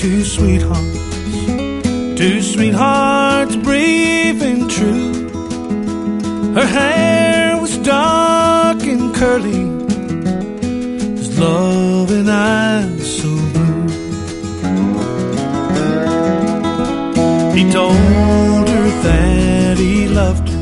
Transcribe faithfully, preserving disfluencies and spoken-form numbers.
two sweethearts, two sweethearts brave and true. Her hair was dark and curly, his loving eyes so blue. He told her that he loved her